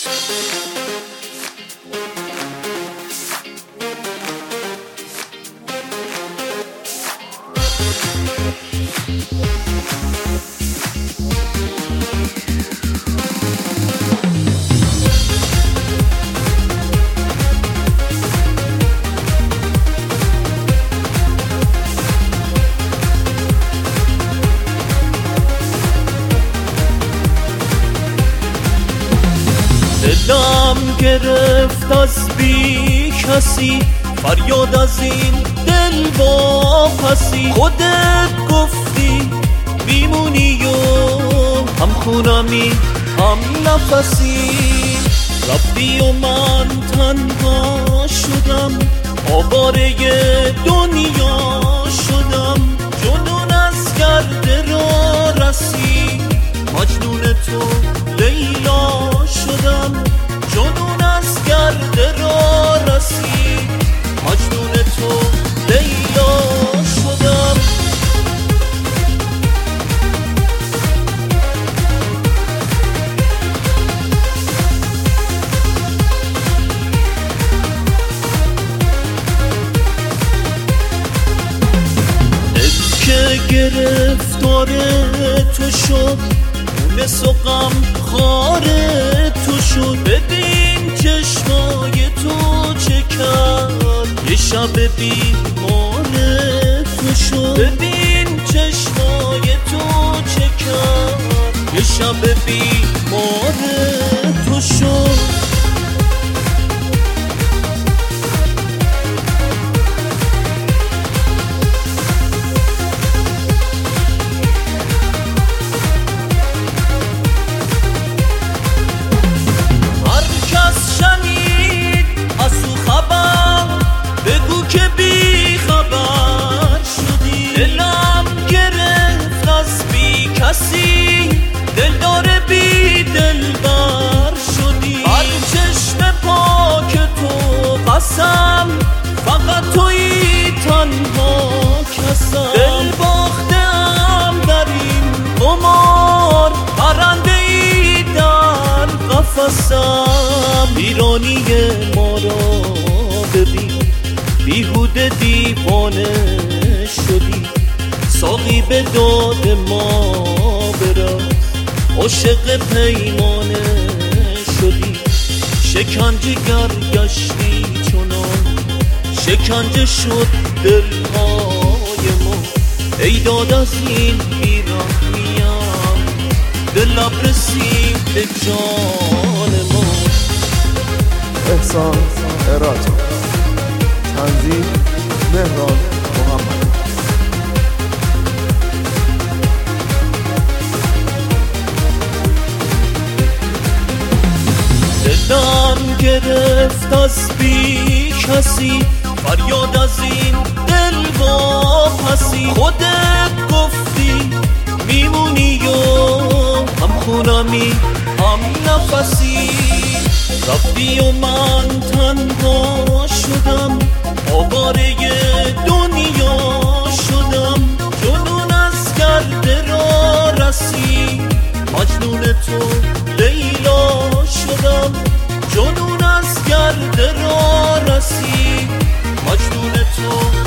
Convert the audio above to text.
دلم گرفت از بی کسی، فریاد از این دل واپسی. خودت گفتی میمونی و هم خونمی هم نفسی. رفتی و من تنها شدم، آواره دنیا شدم. جنون از گرد را رسی، مجنون تو لیلا شدم. جنون از گرد را رسی، مجنون تو لیلا شدم. دل که گرفتار تو شد، مونس و غم خار تو شد. ببین چشمای تو چه کرد، یه شب بیمار تو شد. ببین چشمای تو چه کرد، یه شب بیمار تو شد. دلدار بی دلبر شدی، بر چشم پاک تو قسم، فقط تویی تنها کسم. دل باختم در این قمار، پرنده ای در قفسم. ایرانی ما را ببین، بیهوده دیوانه شدی. ساقی به داد ما برس، عاشق پیمانه شدی. شکنجه گر گشتی چنان، شکنجه شد دلهای ما. ای داد از این بیرحمیم، دلم رسید به جان ما. احسان اراتا، تنظیم مهران محمد. دلم گرفت از بی کسی، فریاد از این دل واپسی. خودت گفتی میمونی و هم خونمی هم نفسی. رفتی و من تنها شدم، آواره دنیا شدم. جنون از گرد را رسی، مجنون تو لیلا شدم. جنون از گرد را رسی، مجنون تو